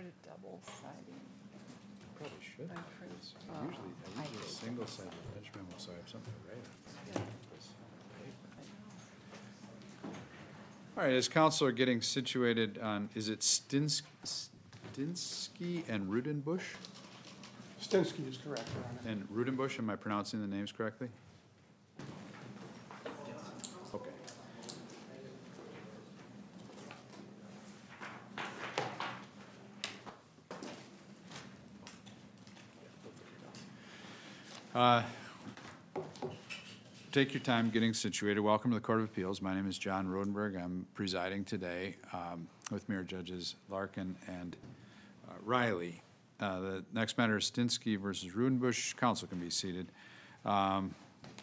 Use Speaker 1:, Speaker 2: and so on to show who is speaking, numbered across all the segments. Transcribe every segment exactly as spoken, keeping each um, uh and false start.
Speaker 1: a double siding.
Speaker 2: Probably should.
Speaker 1: I
Speaker 2: have.
Speaker 1: print-
Speaker 2: It's
Speaker 1: uh,
Speaker 2: Usually, I
Speaker 1: I
Speaker 2: usually a
Speaker 1: hate
Speaker 2: single
Speaker 1: double
Speaker 2: sided edge memo, so I have something to write on.
Speaker 1: Yeah,
Speaker 2: This paper.
Speaker 1: I know.
Speaker 2: All right, as council are getting situated on, is it Stins- Stinsky and Rudenbush?
Speaker 3: Stinsky is correct, Your Honor.
Speaker 2: And Rudenbush, am I pronouncing the names correctly? Okay. Uh, Take your time getting situated. Welcome to the Court of Appeals. My name is John Rodenberg. I'm presiding today um, with Mayor Judges Larkin and uh, Riley. Uh, The next matter is Stinsky versus Rudenbush. Council can be seated. Um,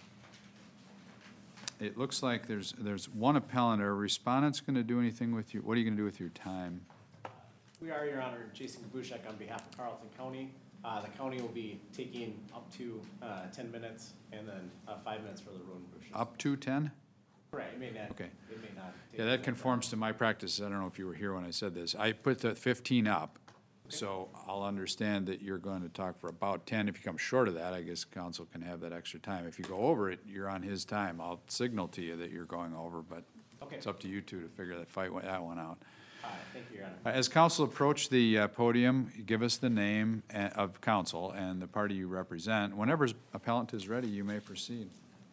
Speaker 2: It looks like there's, there's one appellant. Are respondents going to do anything with you? What are you going to do with your time?
Speaker 4: We are, Your Honor, Jason Gabushek on behalf of Carleton County. Uh, the county will be taking up to, uh, ten minutes and then, uh, five minutes for the road and bushes.
Speaker 2: Up to ten?
Speaker 4: Right, it may not,
Speaker 2: Okay.
Speaker 4: it may not. take
Speaker 2: Yeah,
Speaker 4: that
Speaker 2: that conforms to my practice. I don't know if you were here when I said this. I put the fifteen up, so I'll understand that you're going to talk for about ten. If you come short of that, I guess council can have that extra time. If you go over it, you're on his time. I'll signal to you that you're going over, but
Speaker 4: Okay.
Speaker 2: it's up to you two to figure that fight, that one out.
Speaker 4: All right, thank you, Your Honor.
Speaker 2: Uh, As council approach the uh, podium, give us the name uh, of council and the party you represent. Whenever appellant is ready, you may proceed.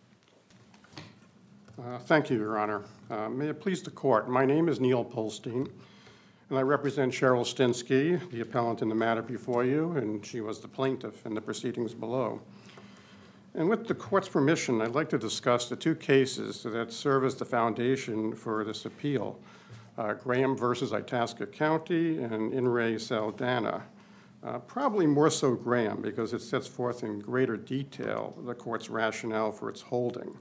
Speaker 3: Uh, Thank you, Your Honor. Uh, May it please the court, my name is Neil Polstein, and I represent Cheryl Stinsky, the appellant in the matter before you, and she was the plaintiff in the proceedings below. And with the court's permission, I'd like to discuss the two cases that serve as the foundation for this appeal, uh, Graham versus Itasca County and In re Saldana. Uh, Probably more so Graham, because it sets forth in greater detail the court's rationale for its holding.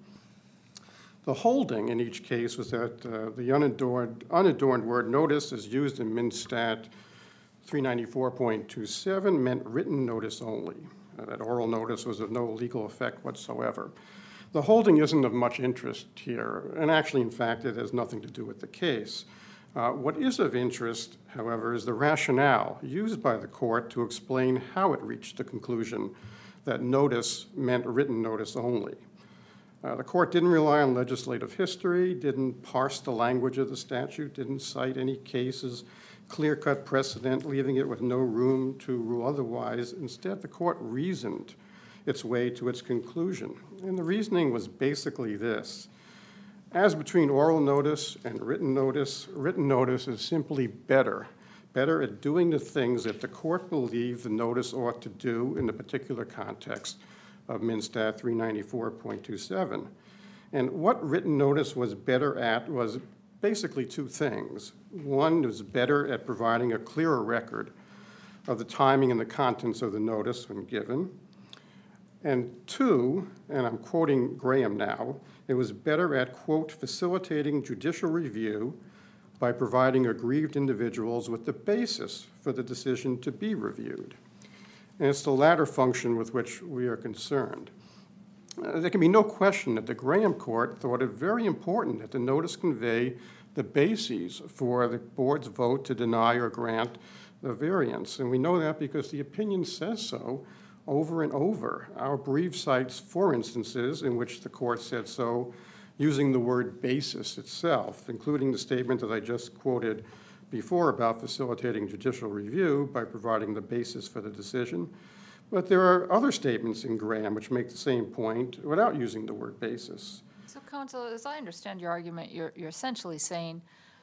Speaker 3: The holding in each case was that uh, the unadorned, unadorned word notice as used in MnStat three ninety-four point two seven meant written notice only. Uh, that oral notice was of no legal effect whatsoever. The holding isn't of much interest here, and actually, in fact, it has nothing to do with the case. Uh, what is of interest, however, is the rationale used by the court to explain how it reached the conclusion that notice meant written notice only. Uh, the court didn't rely on legislative history, didn't parse the language of the statute, didn't cite any cases, clear-cut precedent, leaving it with no room to rule otherwise. Instead, the court reasoned its way to its conclusion. And the reasoning was basically this. As between oral notice and written notice, written notice is simply better, better at doing the things that the court believed the notice ought to do in the particular context of MnStat three ninety-four point two seven. And what written notice was better at was basically two things. One was better at providing a clearer record of the timing and the contents of the notice when given. And two, and I'm quoting Graham now, it was better at, quote, facilitating judicial review by providing aggrieved individuals with the basis for the decision to be reviewed. And it's the latter function with which we are concerned. Uh, there can be no question that the Graham court thought it very important that the notice convey the bases for the board's vote to deny or grant the variance. And we know that because the opinion says so over and over. Our brief cites four instances in which the court said so using the word basis itself, including the statement that I just quoted before about facilitating judicial review by providing the basis for the decision. But there are other statements in Graham which make the same point without using the word basis.
Speaker 1: So, counsel, as I understand your argument, you're, you're essentially saying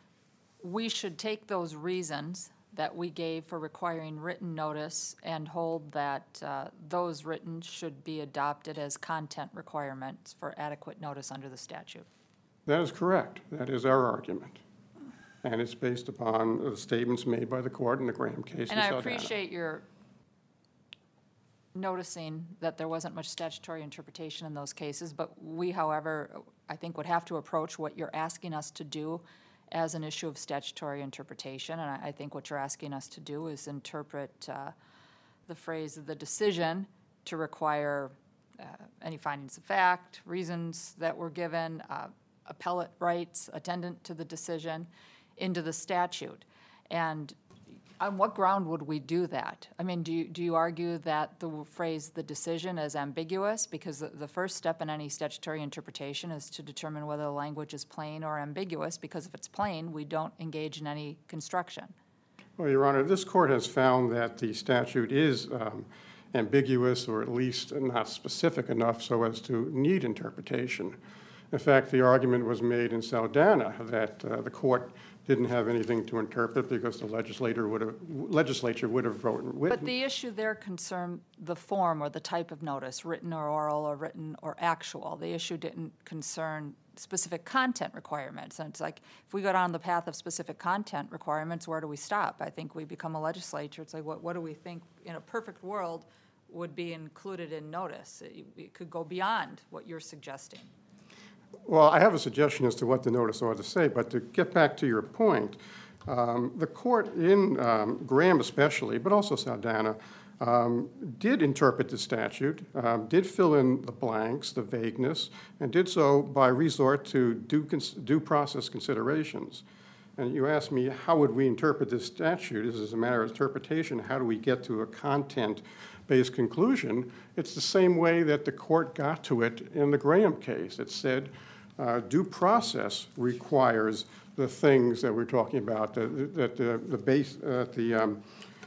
Speaker 1: we should take those reasons that we gave for requiring written notice and hold that uh, those written should be adopted as content requirements for adequate notice under the statute.
Speaker 3: That is correct. That is our argument. And it's based upon the statements made by the court in the Graham case.
Speaker 1: And I
Speaker 3: Saldana.
Speaker 1: appreciate your noticing that there wasn't much statutory interpretation in those cases, but we, however, I think would have to approach what you're asking us to do as an issue of statutory interpretation, and I, I think what you're asking us to do is interpret uh, the phrase of the decision to require uh, any findings of fact, reasons that were given, uh, appellate rights attendant to the decision into the statute. And On what ground would we do that? I mean, do you, do you argue that the phrase "the decision" is ambiguous? Because the, the first step in any statutory interpretation is to determine whether the language is plain or ambiguous, because if it's plain, we don't engage in any construction.
Speaker 3: Well, Your Honor, this court has found that the statute is um, ambiguous, or at least not specific enough so as to need interpretation. In fact, the argument was made in Saldana that uh, the court didn't have anything to interpret because the legislator would have, legislature would have written.
Speaker 1: But the issue there concerned the form or the type of notice, written or oral or written or actual. The issue didn't concern specific content requirements. And it's like, if we go down the path of specific content requirements, where do we stop? I think we become a legislature. It's like, what, what do we think in a perfect world would be included in notice? It, it could go beyond what you're suggesting.
Speaker 3: Well, I have a suggestion as to what the notice ought to say, but to get back to your point, um, the court in um, Graham especially, but also Saldana, um, did interpret the statute, um, did fill in the blanks, the vagueness, and did so by resort to due, due process considerations. And you asked me, how would we interpret this statute? This is a matter of interpretation. How do we get to a content-based conclusion? It's the same way that the court got to it in the Graham case. It said uh, due process requires the things that we're talking about, uh, that the, the base, uh, the um,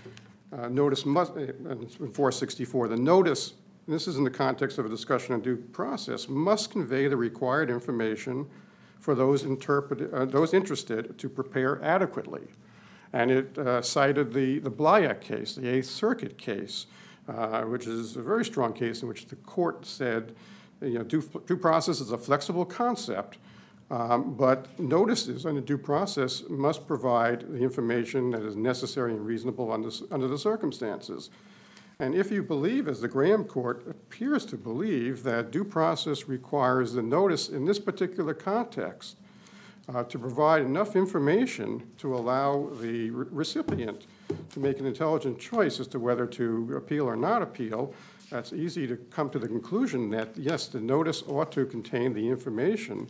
Speaker 3: uh, notice must, uh, in four sixty-four, the notice, and this is in the context of a discussion on due process, must convey the required information for those, interpret, uh, those interested to prepare adequately. And it uh, cited the, the Blyak case, the Eighth Circuit case, uh, which is a very strong case in which the court said, you know, due, due process is a flexible concept, um, but notices under due process must provide the information that is necessary and reasonable under, under the circumstances. And if you believe, as the Graham court appears to believe, that due process requires the notice in this particular context uh, to provide enough information to allow the re recipient to make an intelligent choice as to whether to appeal or not appeal, that's easy to come to the conclusion that, yes, the notice ought to contain the information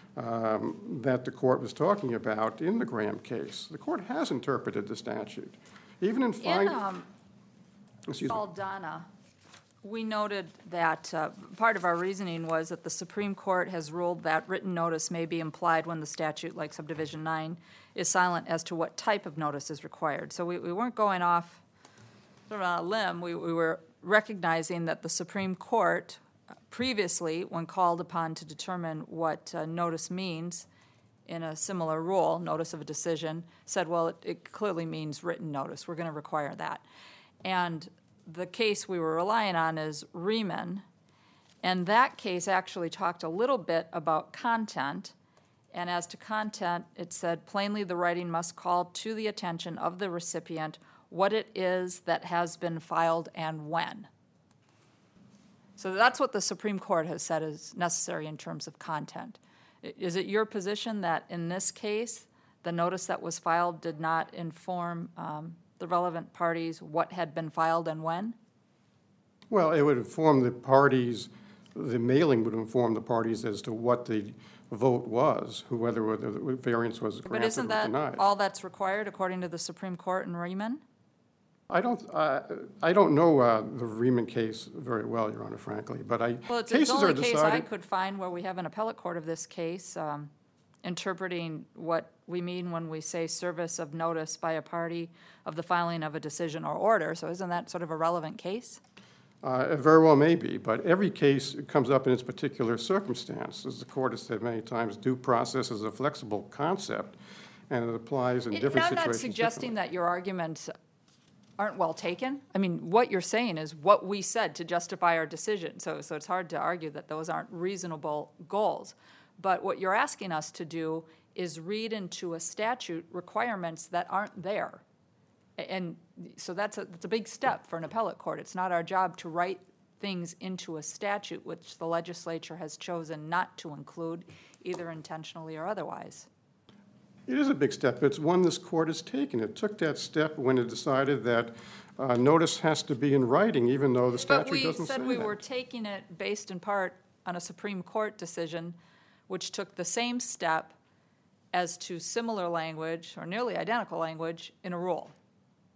Speaker 3: um, that the court was talking about in the Graham case. The court has interpreted the statute. Even in finding...
Speaker 1: Um
Speaker 3: Excuse me.
Speaker 1: Saldana, we noted that uh, part of our reasoning was that the Supreme Court has ruled that written notice may be implied when the statute, like subdivision nine, is silent as to what type of notice is required. So we, we weren't going off on a limb. We, we were recognizing that the Supreme Court previously, when called upon to determine what uh, notice means in a similar rule, notice of a decision, said, well, it, it clearly means written notice. We're going to require that. And the case we were relying on is Riemann, and that case actually talked a little bit about content, and as to content, it said, plainly the writing must call to the attention of the recipient what it is that has been filed and when. So that's what the Supreme Court has said is necessary in terms of content. Is it your position that in this case, the notice that was filed did not inform um, the relevant parties what had been filed and when?
Speaker 3: Well, it would inform the parties, the mailing would inform the parties as to what the vote was, who whether the variance was
Speaker 1: But
Speaker 3: granted
Speaker 1: isn't
Speaker 3: or
Speaker 1: that
Speaker 3: denied.
Speaker 1: all that's required according to the Supreme Court in Riemann?
Speaker 3: I don't, uh, I don't know uh, the Riemann case very well, Your Honor, frankly, but I,
Speaker 1: Well, it's, it's
Speaker 3: cases
Speaker 1: the
Speaker 3: are
Speaker 1: only case I
Speaker 3: decided.
Speaker 1: could find where we have an appellate court of this case um, interpreting what we mean when we say service of notice by a party of the filing of a decision or order. So isn't that sort of a relevant case?
Speaker 3: Uh, it very well may be, but every case comes up in its particular circumstance. As the court has said many times, due process is a flexible concept, and it applies in
Speaker 1: It-
Speaker 3: different
Speaker 1: I'm not
Speaker 3: situations
Speaker 1: suggesting
Speaker 3: differently.
Speaker 1: that your arguments aren't well taken. I mean, what you're saying is what we said to justify our decision. So, so it's hard to argue that those aren't reasonable goals. But what you're asking us to do is read into a statute requirements that aren't there. And so that's a, that's a big step for an appellate court. It's not our job to write things into a statute which the legislature has chosen not to include, either intentionally or otherwise.
Speaker 3: It is a big step. It's one this court has taken. It took that step when it decided that uh, notice has to be in writing, even though the
Speaker 1: But
Speaker 3: statute
Speaker 1: we
Speaker 3: doesn't say
Speaker 1: said we
Speaker 3: that.
Speaker 1: were taking it based in part on a Supreme Court decision which took the same step as to similar language, or nearly identical language, in a rule.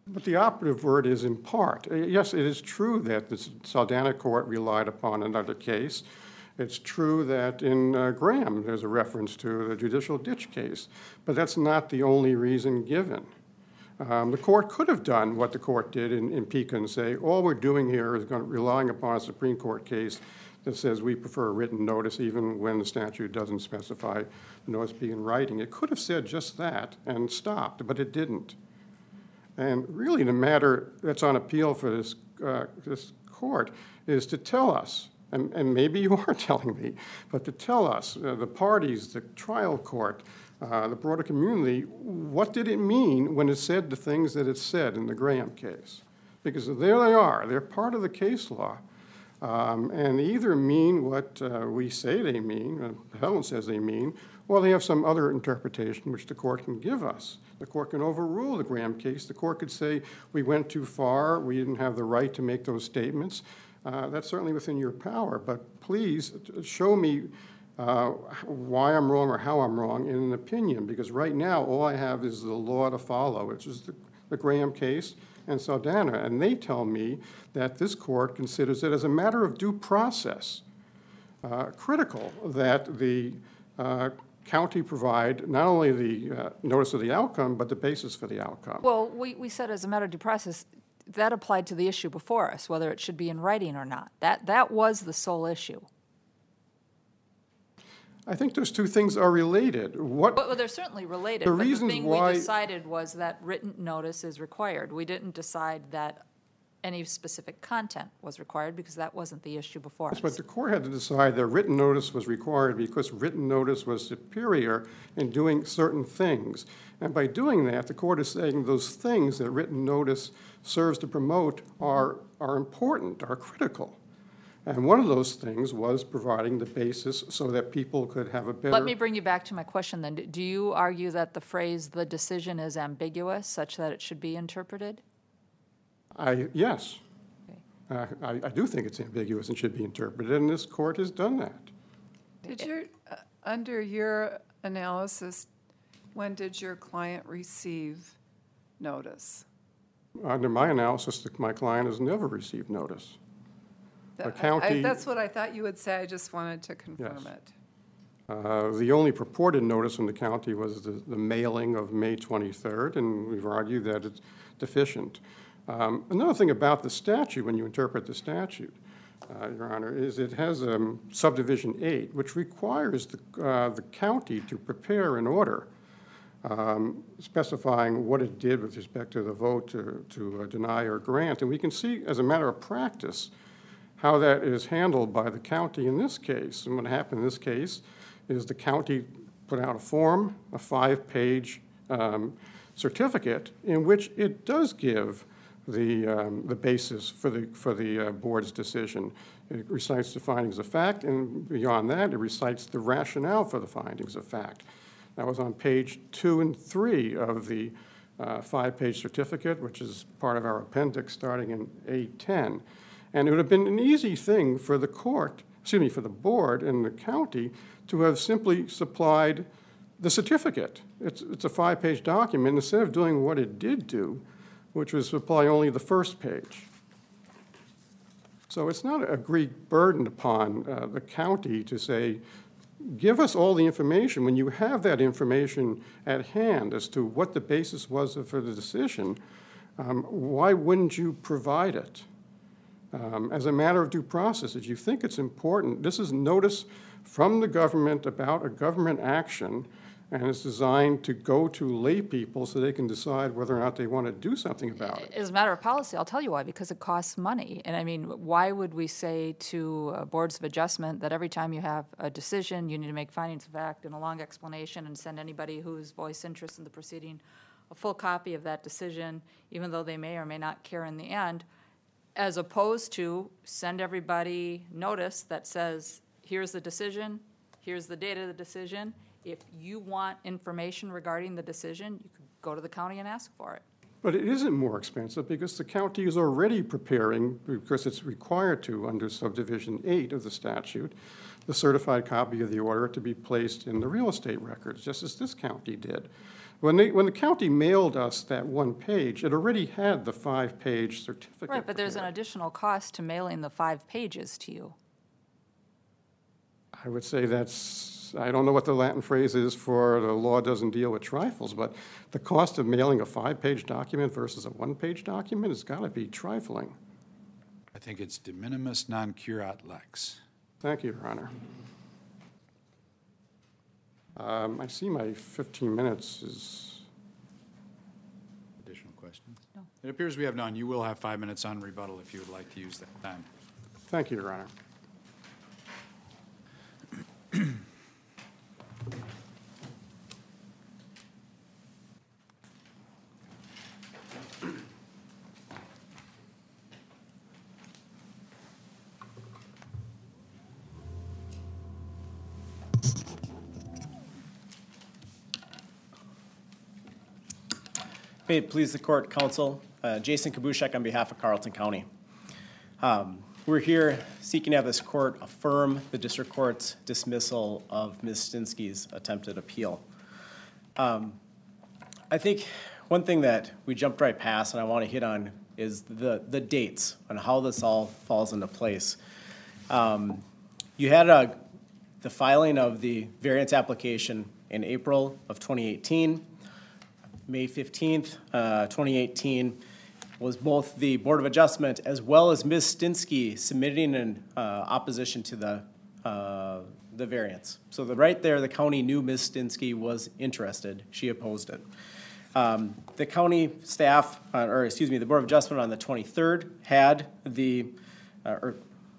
Speaker 3: But the operative word is in part. Uh, Yes, it is true that the Saldana court relied upon another case. It's true that in uh, Graham, there's a reference to the judicial ditch case, but that's not the only reason given. Um, the court could have done what the court did in, in Pica and say, all we're doing here is going, relying upon a Supreme Court case that says we prefer a written notice even when the statute doesn't specify the notice be in writing. It could have said just that and stopped, but it didn't. And really the matter that's on appeal for this, uh, this court is to tell us, and, and maybe you are telling me, but to tell us, uh, the parties, the trial court, uh, the broader community, what did it mean when it said the things that it said in the Graham case? Because there they are. They're part of the case law. Um, and they either mean what uh, we say they mean, uh, Helen says they mean, or they have some other interpretation which the court can give us. The court can overrule the Graham case. The court could say we went too far, we didn't have the right to make those statements. Uh, that's certainly within your power, but please show me uh, why I'm wrong or how I'm wrong in an opinion, because right now all I have is the law to follow, which is the, the Graham case and Saldana, and they tell me that this court considers it as a matter of due process uh, critical that the uh, county provide not only the uh, notice of the outcome, but the basis for the outcome.
Speaker 1: Well, we, we said as a matter of due process, that applied to the issue before us, whether it should be in writing or not. That, that was the sole issue.
Speaker 3: I think those two things are related. What,
Speaker 1: Well, they're certainly related,
Speaker 3: The
Speaker 1: but the
Speaker 3: reasons
Speaker 1: thing
Speaker 3: why-
Speaker 1: we decided was that written notice is required. We didn't decide that any specific content was required because that wasn't the issue before us.
Speaker 3: but the court had to decide that written notice was required because written notice was superior in doing certain things. And by doing that, the court is saying those things that written notice serves to promote are, are important, are critical. And one of those things was providing the basis so that people could have a better...
Speaker 1: Let me bring you back to my question then. Do you argue that the phrase, "the decision is ambiguous," such that it should be interpreted?
Speaker 3: I, yes.
Speaker 1: Okay.
Speaker 3: Uh, I, I do think it's ambiguous and should be interpreted, and this court has done that.
Speaker 5: Did your, uh, under your analysis, when did your client receive notice?
Speaker 3: Under my analysis, my client has never received notice. The
Speaker 5: That- I- I-
Speaker 3: county-
Speaker 5: That's what I thought you would say, I just wanted to confirm
Speaker 3: Yes.
Speaker 5: it.
Speaker 3: Uh, The only purported notice from the county was the, the mailing of May twenty-third, and we've argued that it's deficient. Um, Another thing about the statute, when you interpret the statute, uh, Your Honor, is it has um, subdivision eight, which requires the, uh, the county to prepare an order um, specifying what it did with respect to the vote to, to uh, deny or grant. And we can see, as a matter of practice, how that is handled by the county in this case. And what happened in this case is the county put out a form, a five-page um, certificate, in which it does give the, um, the basis for the, for the uh, board's decision. It recites the findings of fact, and beyond that, it recites the rationale for the findings of fact. That was on page two and three of the uh, five-page certificate, which is part of our appendix starting in A ten. And it would have been an easy thing for the court, excuse me, for the board and the county to have simply supplied the certificate. It's, it's a five-page document instead of doing what it did do, which was supply only the first page. So it's not a Greek burden upon uh, the county to say, give us all the information. When you have that information at hand as to what the basis was for the decision, um, why wouldn't you provide it? Um, as a matter of due process, if you think it's important, this is notice from the government about a government action, and it's designed to go to lay people so they can decide whether or not they want to do something about it.
Speaker 1: As a matter of policy, I'll tell you why, because it costs money. And I mean, why would we say to uh, boards of adjustment that every time you have a decision, you need to make findings of fact and a long explanation and send anybody who's voiced interest in the proceeding a full copy of that decision, even though they may or may not care in the end, as opposed to send everybody notice that says, here's the decision, here's the date of the decision. If you want information regarding the decision, you could go to the county and ask for it.
Speaker 3: But it isn't more expensive because the county is already preparing, because it's required to under subdivision eight of the statute, the certified copy of the order to be placed in the real estate records, just as this county did. When they, when the county mailed us that one page, it already had the five-page certificate.
Speaker 1: Right, but there's an
Speaker 3: prepared.
Speaker 1: additional cost to mailing the five pages to you.
Speaker 3: I would say that's, I don't know what the Latin phrase is for the law doesn't deal with trifles, but the cost of mailing a five-page document versus a one-page document has got to be trifling.
Speaker 2: I think it's de minimis non curat lex.
Speaker 3: Thank you, Your Honor. Um, I see my fifteen minutes is,
Speaker 2: Additional questions? No. It appears we have none. You will have five minutes on rebuttal if you would like to use that time.
Speaker 3: thank you, Your Honor.
Speaker 4: May it please the court, counsel, uh, Jason Kabushek on behalf of Carlton County. Um, We're here seeking to have this court affirm the district court's dismissal of Miz Stinsky's attempted appeal. Um, I think one thing that we jumped right past and I want to hit on is the, the dates on how this all falls into place. Um, You had a, the filing of the variance application in April of twenty eighteen. May fifteenth, uh, twenty eighteen, was both the Board of Adjustment as well as Miz Stinsky submitting an uh, opposition to the, uh, the variance. So the, right there, the county knew Miz Stinsky was interested. She opposed it. Um, The county staff, uh, or excuse me, the Board of Adjustment on the twenty-third had the, uh, or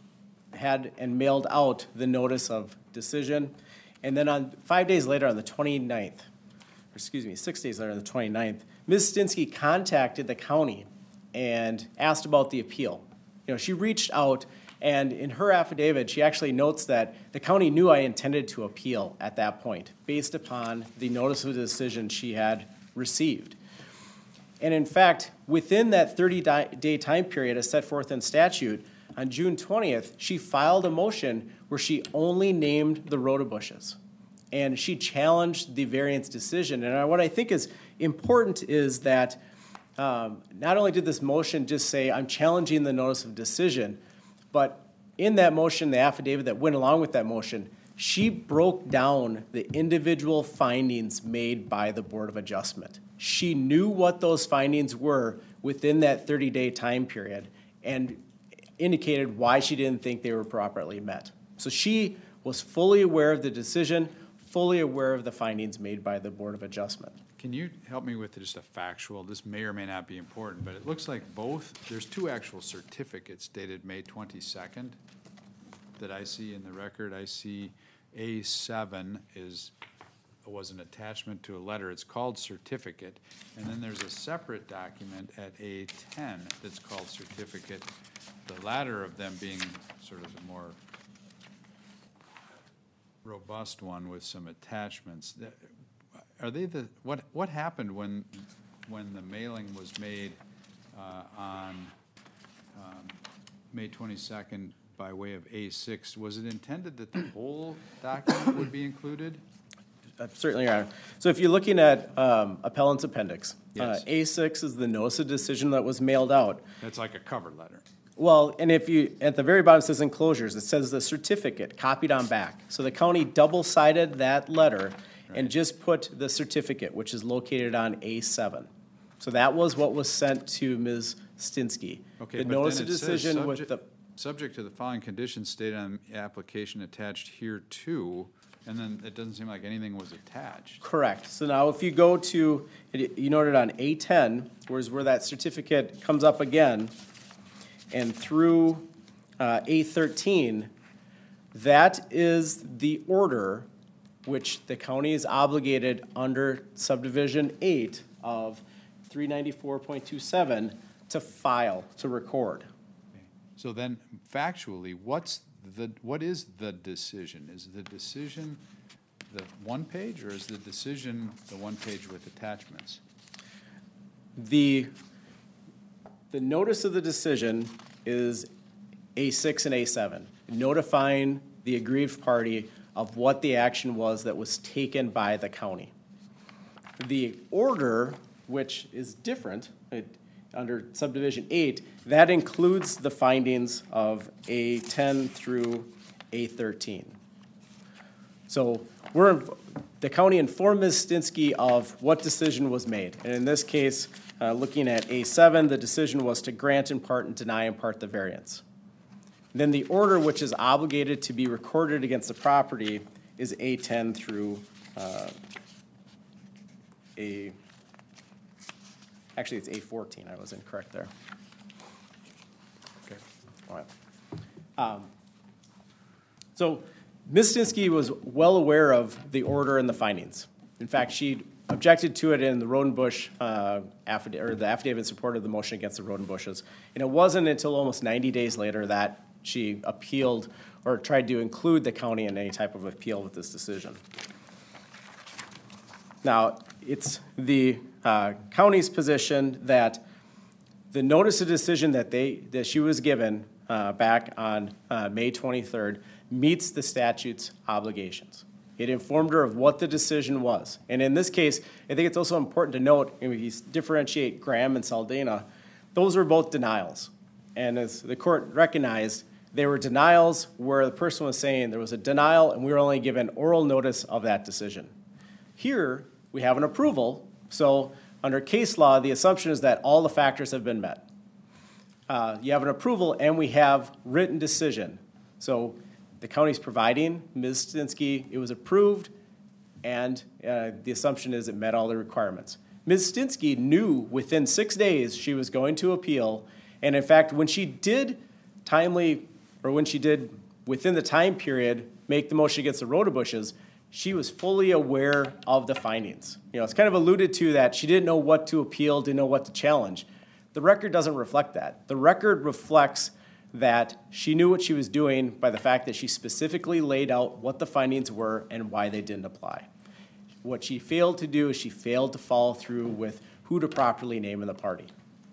Speaker 4: had and mailed out the notice of decision. And then on, five days later, on the twenty-ninth, or excuse me, six days later, on the twenty-ninth, Miz Stinsky contacted the county and asked about the appeal. You know, she reached out, and in her affidavit, she actually notes that the county knew I intended to appeal at that point, based upon the notice of decision she had received. And in fact, within that thirty-day time period as set forth in statute, on June twentieth, she filed a motion where she only named the rhodobushes. And she challenged the variance decision. And what I think is important is that um, not only did this motion just say, I'm challenging the notice of decision, but in that motion, the affidavit that went along with that motion, she broke down the individual findings made by the Board of Adjustment. She knew what those findings were within that thirty-day time period and indicated why she didn't think they were properly met. So she was fully aware of the decision, fully aware of the findings made by the Board of Adjustment.
Speaker 2: Can you help me with just a factual? This may or may not be important, but it looks like both, there's two actual certificates dated May twenty-second that I see in the record. I see A seven is, was an attachment to a letter. It's called certificate. And then there's a separate document at A ten that's called certificate, the latter of them being sort of a more robust one with some attachments. Are they the, what, what happened when, when the mailing was made uh, on um, May twenty-second by way of A six? Was it intended that the whole document would be included?
Speaker 4: Uh, Certainly, Your Honor. So if you're looking at um, appellant's appendix, uh,
Speaker 2: Yes.
Speaker 4: A six is the notice of decision that was mailed out.
Speaker 2: That's like a cover letter.
Speaker 4: Well, and if you, at the very bottom it says enclosures, it says the certificate copied on back. So the county double-sided that letter and just put the certificate, which is located on A seven. So that was what was sent to Miz Stinsky.
Speaker 2: Okay,
Speaker 4: The
Speaker 2: but
Speaker 4: notice
Speaker 2: then
Speaker 4: of
Speaker 2: it says
Speaker 4: decision with
Speaker 2: subject-
Speaker 4: the,
Speaker 2: Subject to the following conditions stated on the application attached here too, and then it doesn't seem like anything was attached.
Speaker 4: correct. So now if you go to, you noted on A ten, whereas where that certificate comes up again, and through uh, A thirteen, that is the order which the county is obligated under subdivision eight of three ninety-four point two seven to file, to record.
Speaker 2: So then factually, what's the, what is the decision? Is the decision the one page, or is the decision the one page with attachments?
Speaker 4: The, the notice of the decision is A six and A seven, notifying the aggrieved party of what the action was that was taken by the county. the order, which is different, it, under subdivision eight, that includes the findings of A ten through A thirteen. So we're, the county informed Miz Stinsky of what decision was made. And in this case, uh, looking at A seven, the decision was to grant in part and deny in part the variance. Then the order which is obligated to be recorded against the property is A ten through uh, A, actually it's A fourteen, I was incorrect there.
Speaker 2: Okay.
Speaker 4: All right. Um, So Miz Stinsky was well aware of the order and the findings. In fact, she objected to it in the Rodenbush uh, affidavit, or the affidavit in support of the motion against the Rodenbushes. And it wasn't until almost ninety days later that she appealed or tried to include the county in any type of appeal with this decision. Now, it's the uh, county's position that the notice of decision that they, that she was given uh, back on uh, May twenty-third meets the statute's obligations. It informed her of what the decision was. And in this case, I think it's also important to note, and we differentiate Graham and Saldana, those were both denials. And as the court recognized, they were denials where the person was saying there was a denial and we were only given oral notice of that decision. Here, we have an approval, so under case law, the assumption is that all the factors have been met. Uh, you have an approval and we have written decision. So the county's providing Miz Stinsky, it was approved, and uh, the assumption is it met all the requirements. Miz Stinsky knew within six days she was going to appeal, and in fact, when she did timely, or when she did within the time period make the motion against the Rodenbushes, she was fully aware of the findings. You know, it's kind of alluded to that she didn't know what to appeal, didn't know what to challenge. The record doesn't reflect that. The record reflects that she knew what she was doing by the fact that she specifically laid out what the findings were and why they didn't apply. What she failed to do is she failed to follow through with who to properly name in the party.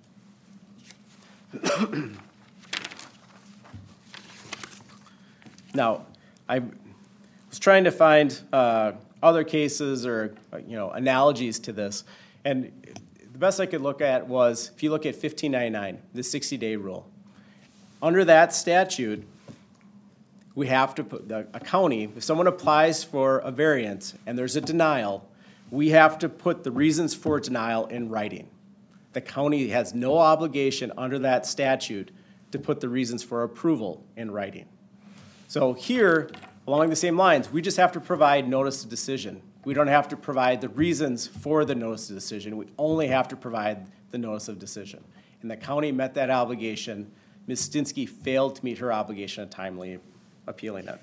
Speaker 4: Now, I was trying to find uh, other cases or uh, you know analogies to this, and the best I could look at was if you look at fifteen ninety-nine, the sixty-day rule. Under that statute, we have to put, the, a county, if someone applies for a variance and there's a denial, we have to put the reasons for denial in writing. The county has no obligation under that statute to put the reasons for approval in writing. So here, along the same lines, we just have to provide notice of decision. We don't have to provide the reasons for the notice of decision. We only have to provide the notice of decision. And the county met that obligation. Miz Stinsky failed to meet her obligation of timely appealing it.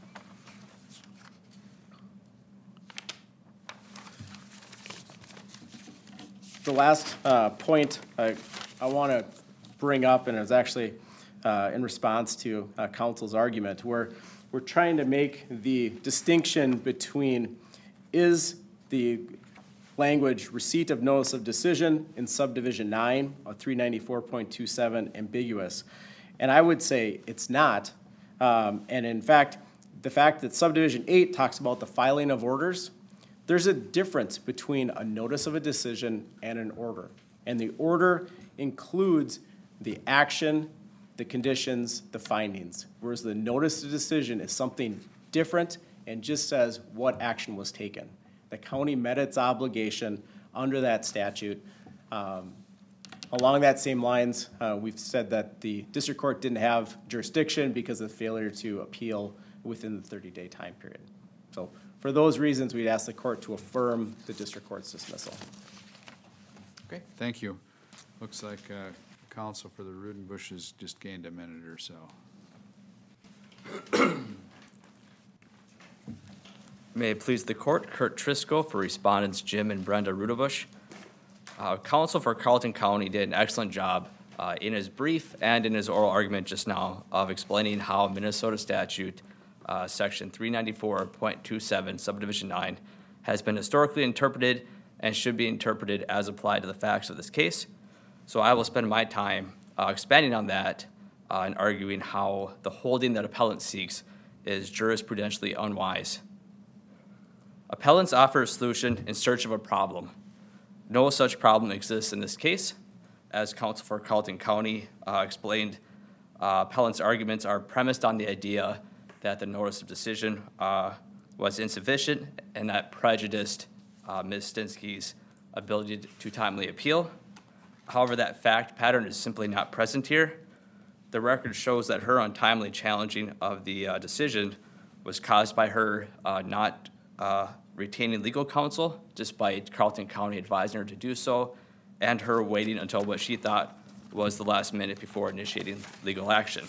Speaker 4: The last uh, point I, I want to bring up, and it's actually uh, in response to uh, counsel's argument, where we're trying to make the distinction between is the language receipt of notice of decision in subdivision nine of three ninety-four point two seven ambiguous. And I would say it's not. Um, and in fact, the fact that subdivision eight talks about the filing of orders, there's a difference between a notice of a decision and an order. And the order includes the action, the conditions, the findings, whereas the notice of decision is something different and just says what action was taken. The county met its obligation under that statute. Um, along that same lines, uh, we've said that the district court didn't have jurisdiction because of the failure to appeal within the thirty-day time period. So for those reasons, we'd ask the court to affirm the district court's dismissal.
Speaker 2: Okay, thank you. Looks like uh, counsel for the Rodenbushes just gained a minute or so.
Speaker 6: May it please the court, Kurt Trisco for respondents Jim and Brenda Rudebush. Uh, counsel for Carleton County did an excellent job uh, in his brief and in his oral argument just now of explaining how Minnesota statute uh, section three ninety-four point two seven subdivision nine has been historically interpreted and should be interpreted as applied to the facts of this case. So I will spend my time uh, expanding on that uh, and arguing how the holding that appellant seeks is jurisprudentially unwise. Appellants offer a solution in search of a problem. No such problem exists in this case. As counsel for Carleton County uh, explained, uh, appellants' arguments are premised on the idea that the notice of decision uh, was insufficient and that prejudiced uh, Miz Stinsky's ability to timely appeal. However, that fact pattern is simply not present here. The record shows that her untimely challenging of the uh, decision was caused by her uh, not uh, retaining legal counsel, despite Carleton County advising her to do so, and her waiting until what she thought was the last minute before initiating legal action.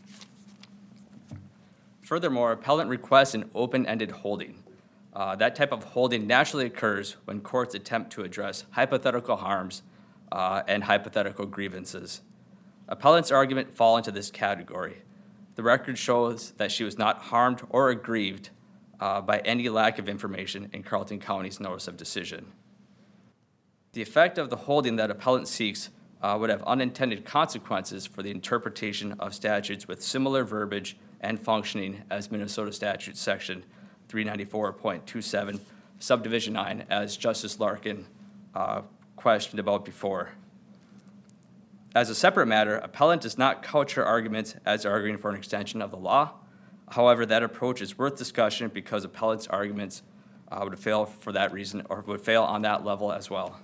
Speaker 6: Furthermore, appellant requests an open-ended holding. Uh, that type of holding naturally occurs when courts attempt to address hypothetical harms uh, and hypothetical grievances. Appellant's argument fall into this category. The record shows that she was not harmed or aggrieved uh, by any lack of information in Carleton County's notice of decision. The effect of the holding that appellant seeks uh, would have unintended consequences for the interpretation of statutes with similar verbiage and functioning as Minnesota Statute Section three ninety-four point two seven, Subdivision nine, as Justice Larkin uh, questioned about before. As a separate matter, appellant does not couch her arguments as arguing for an extension of the law. However, that approach is worth discussion because appellant's arguments uh, would fail for that reason, or would fail on that level as well.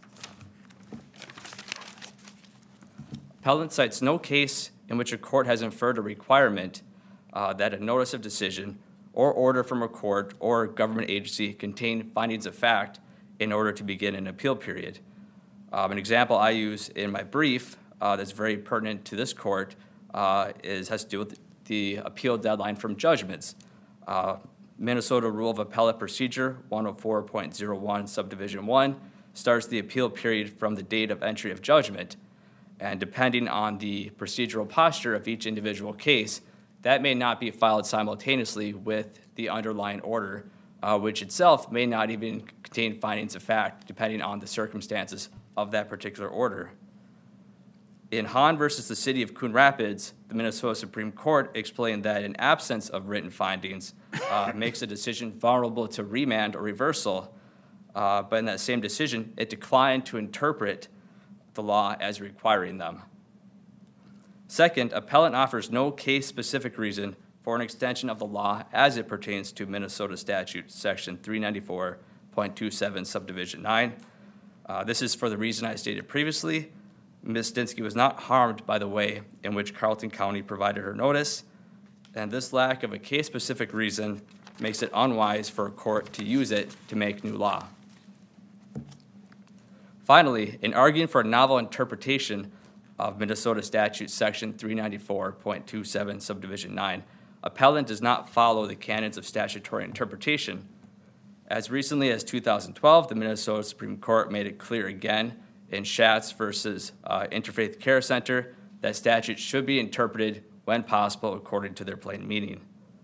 Speaker 6: Appellant cites no case in which a court has inferred a requirement uh, that a notice of decision or order from a court or government agency contain findings of fact in order to begin an appeal period. Um, an example I use in my brief uh, that's very pertinent to this court uh, is has to do with the appeal deadline from judgments. Uh, Minnesota Rule of Appellate Procedure one oh four point oh one, Subdivision one, starts the appeal period from the date of entry of judgment. And depending on the procedural posture of each individual case, that may not be filed simultaneously with the underlying order, uh, which itself may not even contain findings of fact, depending on the circumstances of that particular order. In Hahn versus the City of Coon Rapids, the Minnesota Supreme Court explained that an absence of written findings uh, makes a decision vulnerable to remand or reversal, uh, but in that same decision, it declined to interpret the law as requiring them. Second, appellant offers no case-specific reason for an extension of the law as it pertains to Minnesota Statute Section three ninety-four point two seven, Subdivision nine. Uh, this is for the reason I stated previously. Miz Stinsky was not harmed by the way in which Carleton County provided her notice, and this lack of a case-specific reason makes it unwise for a court to use it to make new law. Finally, in arguing for a novel interpretation of Minnesota Statute Section three ninety-four point two seven, Subdivision nine, appellant does not follow the canons of statutory interpretation. As recently as two thousand twelve, the Minnesota Supreme Court made it clear again in Schatz versus uh, Interfaith Care Center that statutes should be interpreted when possible according to their plain meaning.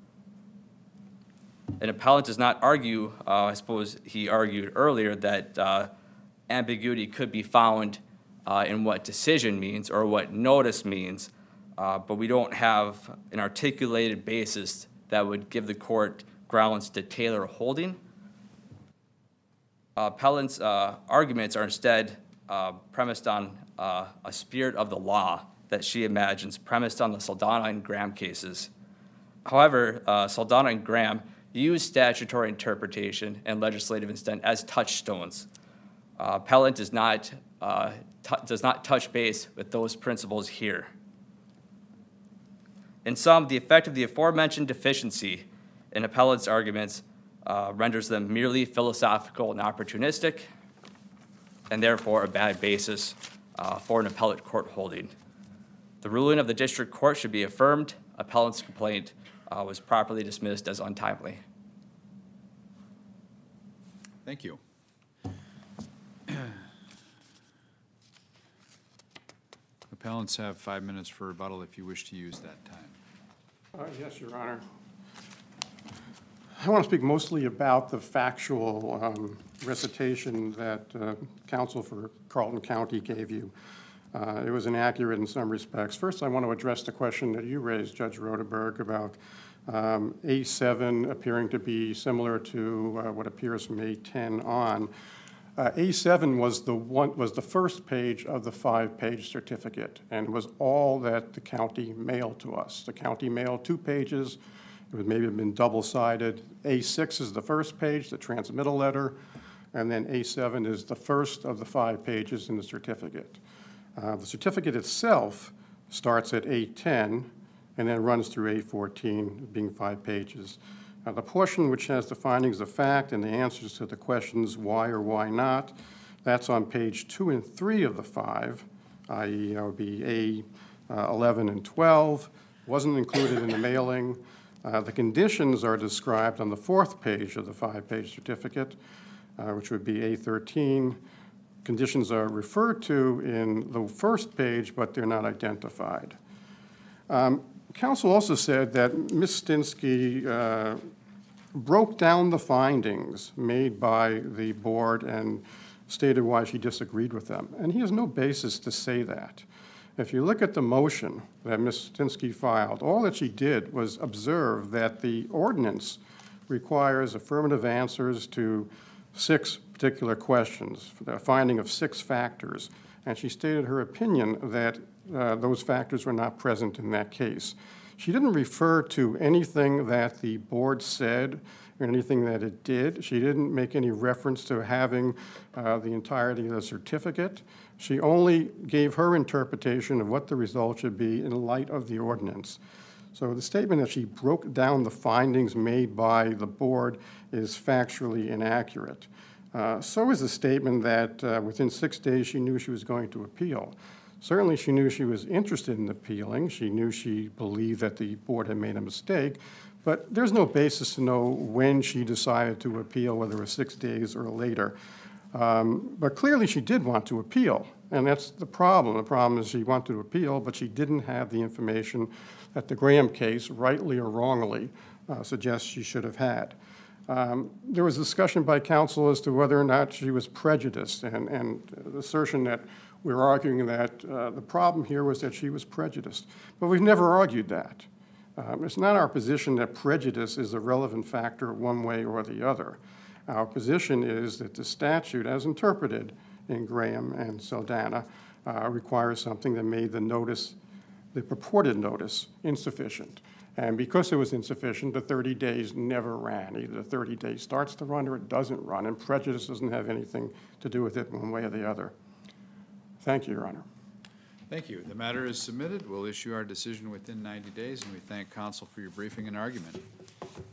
Speaker 6: An appellant does not argue, uh, I suppose he argued earlier, that uh, ambiguity could be found uh, in what decision means or what notice means, uh, but we don't have an articulated basis that would give the court grounds to tailor a holding. Uh, appellant's uh, arguments are instead uh, premised on uh, a spirit of the law that she imagines, premised on the Saldana and Graham cases. However, uh, Saldana and Graham use statutory interpretation and legislative intent as touchstones. Uh, appellant does not, uh, t- does not touch base with those principles here. In sum, the effect of the aforementioned deficiency in appellant's arguments uh, renders them merely philosophical and opportunistic, and therefore a bad basis uh, for an appellate court holding. The ruling of the district court should be affirmed. Appellant's complaint uh, was properly dismissed as untimely.
Speaker 2: Thank you. Appellants have five minutes for rebuttal if you wish to use that time.
Speaker 3: Uh, Yes, Your Honor. I want to speak mostly about the factual um, recitation that uh, counsel for Carleton County gave you. Uh, It was inaccurate in some respects. First, I want to address the question that you raised, Judge Rodeberg, about um, A seven appearing to be similar to uh, what appears from A ten on. Uh, A seven was the one, was the first page of the five-page certificate, and was all that the county mailed to us. The county mailed two pages. It would maybe have been double-sided. A six is the first page, the transmittal letter, and then A seven is the first of the five pages in the certificate. Uh, The certificate itself starts at A ten and then runs through A fourteen, being five pages. Uh, The portion which has the findings of fact and the answers to the questions why or why not, that's on page two and three of the five, that is that would be A uh, eleven and twelve, wasn't included in the mailing. Uh, The conditions are described on the fourth page of the five-page certificate, uh, which would be A thirteen. Conditions are referred to in the first page, but they're not identified. Um, Counsel also said that Miz Stinsky uh, broke down the findings made by the board and stated why she disagreed with them, and he has no basis to say that. If you look at the motion that Miz Stinsky filed, all that she did was observe that the ordinance requires affirmative answers to six particular questions, a finding of six factors, and she stated her opinion that uh, those factors were not present in that case. She didn't refer to anything that the board said or anything that it did. She didn't make any reference to having uh, the entirety of the certificate. She only gave her interpretation of what the result should be in light of the ordinance. So the statement that she broke down the findings made by the board is factually inaccurate. Uh, so is the statement that uh, within six days she knew she was going to appeal. Certainly she knew she was interested in appealing. She knew she believed that the board had made a mistake, but there's no basis to know when she decided to appeal, whether it was six days or later. Um, but clearly she did want to appeal, and that's the problem. The problem is she wanted to appeal, but she didn't have the information that the Graham case, rightly or wrongly, uh, suggests she should have had. Um, there was discussion by counsel as to whether or not she was prejudiced, and, and the assertion that we were arguing that uh, the problem here was that she was prejudiced. But we've never argued that. Um, it's not our position that prejudice is a relevant factor one way or the other. Our position is that the statute, as interpreted in Graham and Saldana, uh, requires something that made the notice, the purported notice, insufficient. And because it was insufficient, the thirty days never ran. Either the thirty days starts to run or it doesn't run, and prejudice doesn't have anything to do with it one way or the other. Thank you, Your Honor.
Speaker 2: Thank you. The matter is submitted. We'll issue our decision within ninety days, and we thank counsel for your briefing and argument.